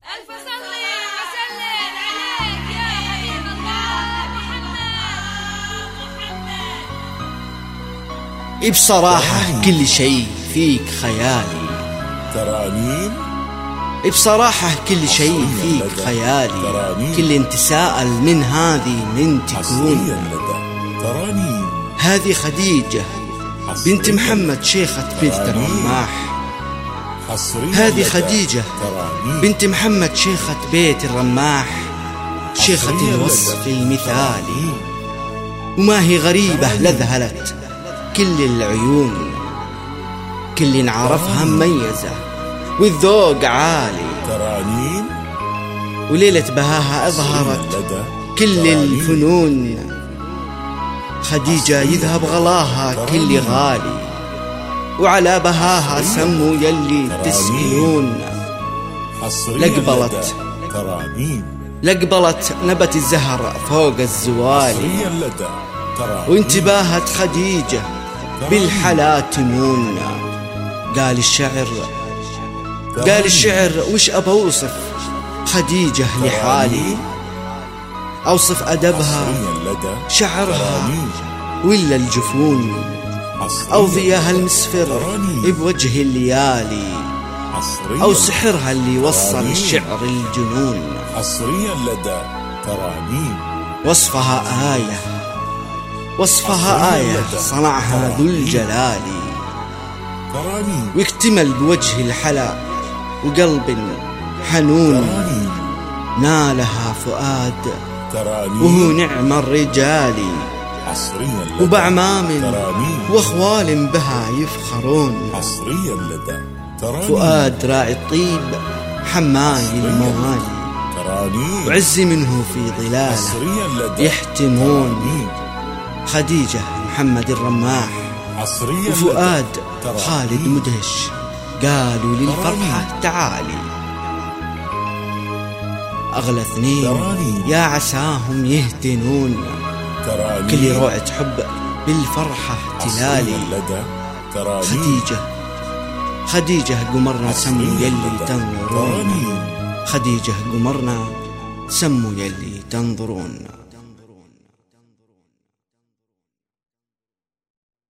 ألف صلي وسلم عليك يا حبيب الله محمد. بصراحة كل شيء فيك خيالي. ترانيم بصراحة كل شيء فيك خيالي. كل انت سائل من هذه من تكون. ترانيم هذه خديجة بنت محمد شيخة بيت الرماح. هذه خديجة بنت محمد شيخة بيت الرماح، شيخة الوصف المثالي. وما هي غريبة لذهلت كل العيون، كل عرفها مميزة والذوق عالي. ترانيم وليلة بهاها أظهرت كل الفنون. خديجة يذهب غلاها كل غالي، وعلى بهاها سموا يلي تسألون. لقبلت نبت الزهر فوق الزوالي، وانتباهت خديجة بالحلا تمون. قال الشعر وش أبى أوصف خديجة لحالي؟ أوصف أدبها شعرها ولا الجفون، أو ضياها المسفر بوجه الليالي، أو سحرها اللي وصل الشعر الجنون. حصريا لدى ترانيم وصفها آية صنعها ذو الجلال، واكتمل بوجه الحلا وقلب حنون. نالها فؤاد وهو نعم الرجال، وبأعمام وأخوال بها يفخرون. فؤاد راعي الطيب حماي الموالي، وعز منه في ظلاله يحتمون. خديجة محمد الرماح وفؤاد خالد مدهش قالوا للفرحة تعالي. أغلى اثنين يا عساهم يهتنون، كل روعة حب بالفرحة تلالي. خديجة قمرنا سموا يلي تنظرون. خديجة قمرنا سموا يلي تنظرون.